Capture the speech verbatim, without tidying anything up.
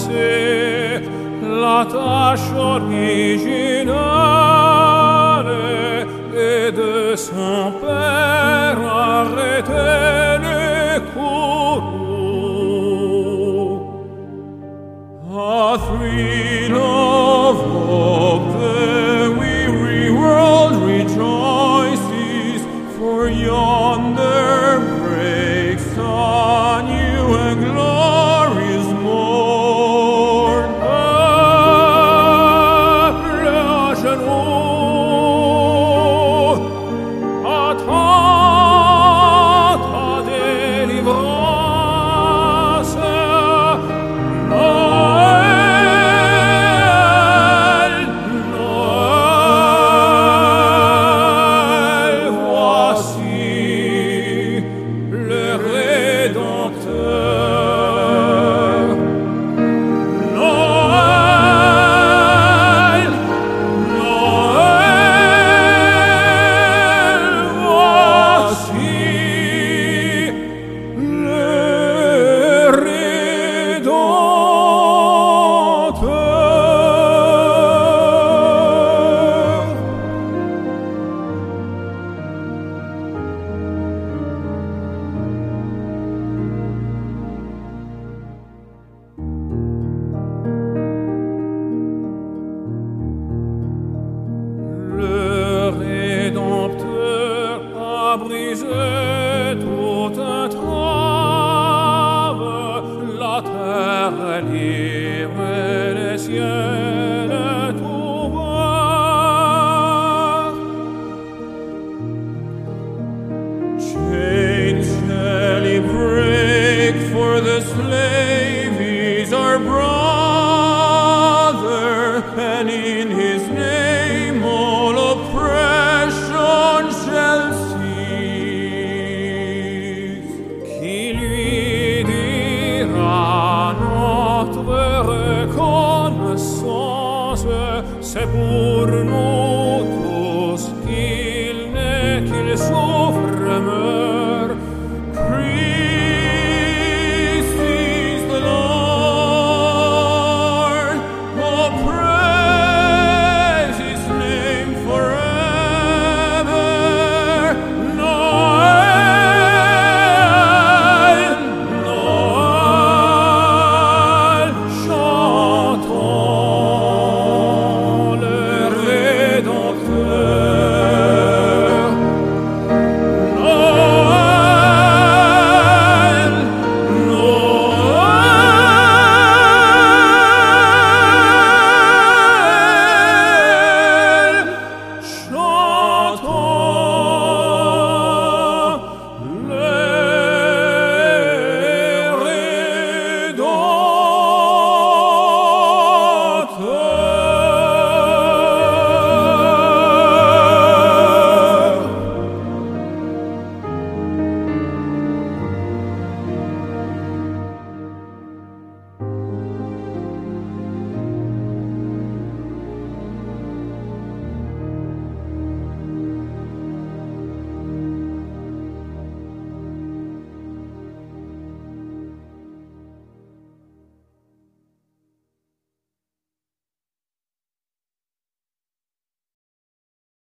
commencer la tâche originale et de son père arrêter les courroux. A thrill of hope, the weary world rejoices, for yonder breaks a new and glorious morn. Peuple à genoux, attends ta délivrance. Noël, Noël, voici le Rédempteur. Noël, Noël, voici le Rédempteur. Le Rédempteur a brisé toute entrave, la terre est libre et les ciels est ouvert. Chains shall he break, for the slave is our brother, and in his name all oppression shall cease. Qui lui dira notre reconnaissance, c'est pour nous